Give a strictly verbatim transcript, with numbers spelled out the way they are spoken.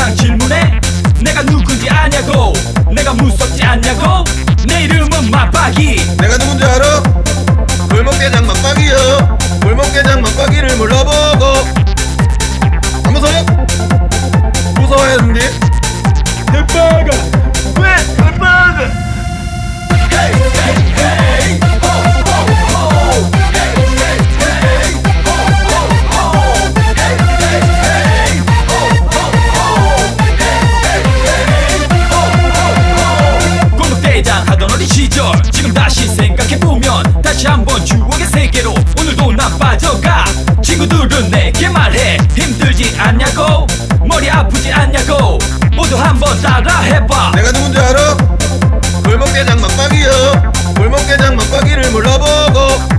항상 질문해. 내가 누군지 아냐고, 내가 무섭지 않냐고. 내 이름은 맞박이. 내가 누군지 알아? 골목대장 맞박이여. 골목대장 맞박이를 몰라보고 안 무서워? 무서워했는데 대박아. 왜 대박아? Hey hey hey ho ho ho. Hey hey hey ho ho ho. Hey hey hey ho ho ho. Hey hey hey ho ho ho. 골목대장 하던 어린 시절 지금 다시 생각해보면 다시 한번 추억의 세계로 오늘도 난 빠져가. 친구들은 내게 말해 힘들지 않냐고, 머리 아프지 않냐고. 모두 한번 따라해봐. 내가 누군지 알아? 골목대장 맞박이여. 골목대장 맞박이를 몰라보고